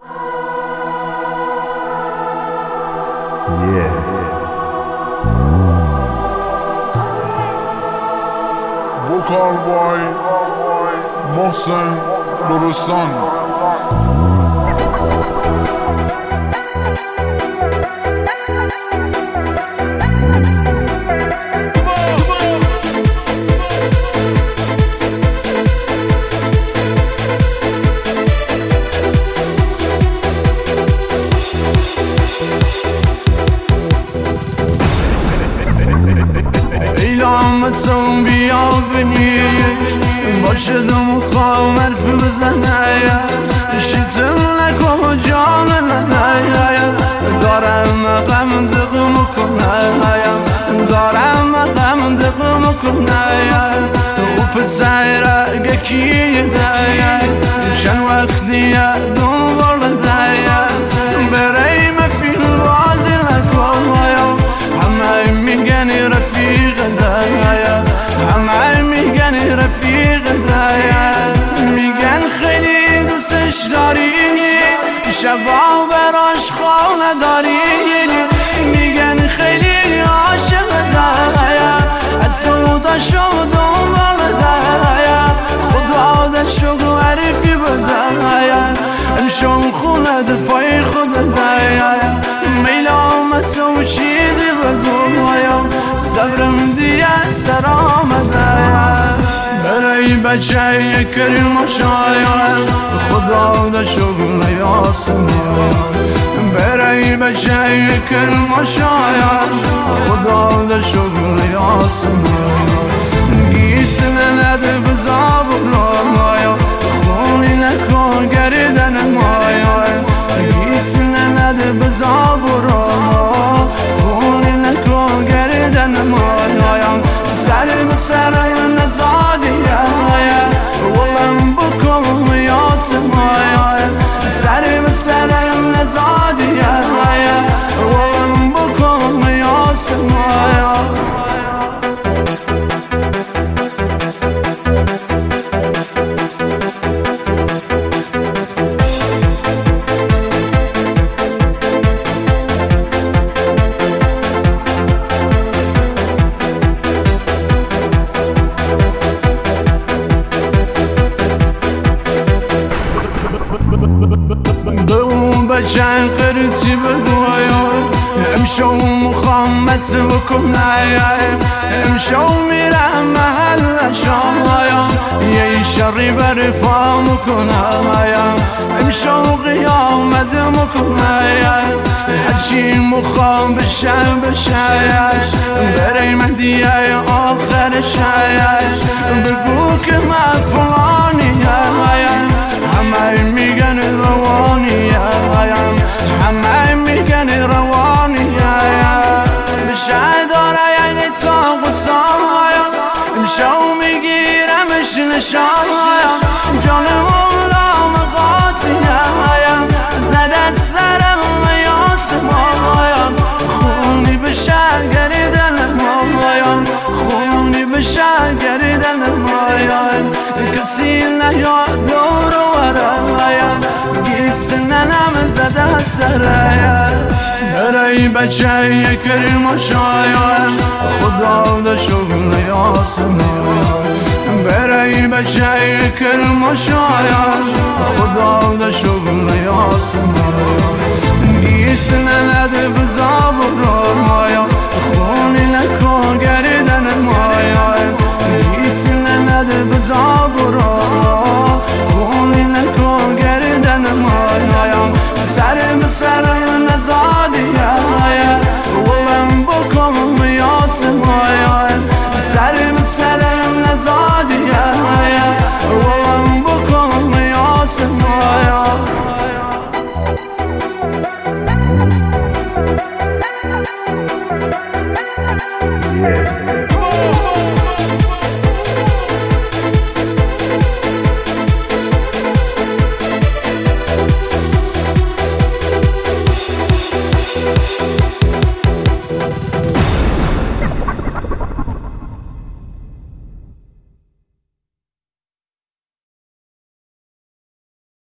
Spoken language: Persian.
Vocal by Mohsen Lorsan. Son بیا بنیش باشدم و خوام حرف بزنه شیطم نکن جان ننه دارم غم دقم کنه دارم غم دقم کنه و پسر گکی ده چند وقتی دنبال ده برای مفیل بازی نکن همه میگن رفیق دایا همه میگن رفیق دایا میگن خیلی دوستش داری شبا براش خانه داری میگن خیلی عاشق دایا از سودا شد دنبال دایا خدا دشو عرفی بزایا امشون خونه در پای خود دایا میلام سو چیزی بگویم صبرم دیگه سرام زایا برای بچه کریم و شاید خدا دا شغل یاسمین برای بچه کریم و شاید خدا دا شغل یاسمین گیسن نده بزاب مایا خونی نکن گردن مایا گیسن نده بزاب خونی نکن گردن مایا سر بسر نزادیه ولم بکن یاسمایا سر بسر نزادیه ولم بکن یاسمایا بچه قرصی بگویم امشو مخمس بکنم امشو میرم محل شایم یه شری بر پا مکنم امشو قیامت مکنم هرچی مخم بشه برای مهدیه آخر شایش بگو که من فلانیم همه میگن روانیم همه میگن روانیم بشه داره یعنی تا غصایم امشو میگیرمش نشایم جان مولا مقاطیم زدت سرم یاسمایم خونی بشه گردن مایم خونی بشه گردن مایم کسی نیاد دور و ورایم گیسن نم زده سرایم برای بچه کریم و شایم خدا دا شغل یاسمایم برای بچه کریم و شایم خدا دا شغل یاسمایم گیسن نده بزاب مایم خونی نکن گردن مایم گیسن نده بزاب خونی نکن گردن مایم سر بسر نزادیه ولم بکن یاسمایم سر بسر نزادیه ولم بکن یاسمایم Yeah.